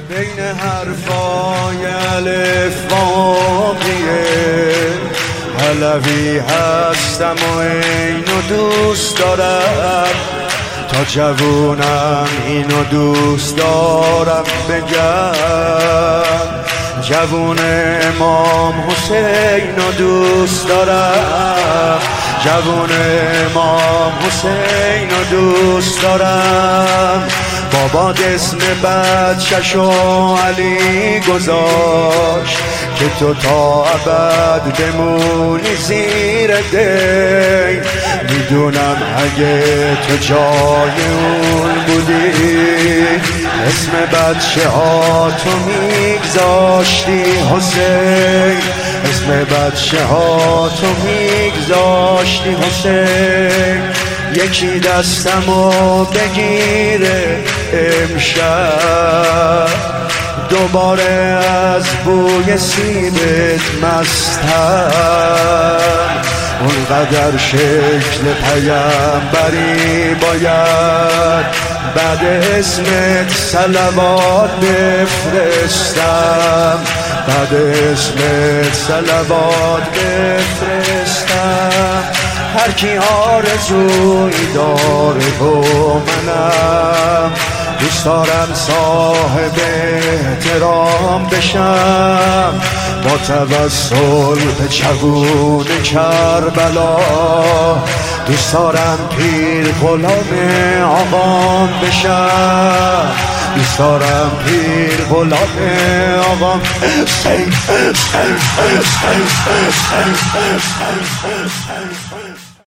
بین حرفای الف واقعیه علوی هستم و اینو دوست دارم، تا جوونم اینو دوست دارم بگم. جوون امام حسینو دوست دارم، جوون امام حسینو دوست دارم. بابا اسم بچه‌شو علی گذاشت که تو تا ابد بمونی زیر دی. میدونم اگه تو جای اون بودی اسم بچه ها تو میگذاشتی حسین، اسم بچه ها تو میگذاشتی حسین. یکی دستمو بگیره امشب، دوباره از بوی سیبت مستم. اونقدر شکل پیامبری باید بعد اسمت صلوات بفرستم، بعد اسمت صلوات بفرستم. هر کی آرزویی داره و منم دوست دارم صاحب احترام بشم، با توسل به جوون کربلا. دوست دارم پیر غلام آقام بشم، دوست دارم پیر غلام آقام.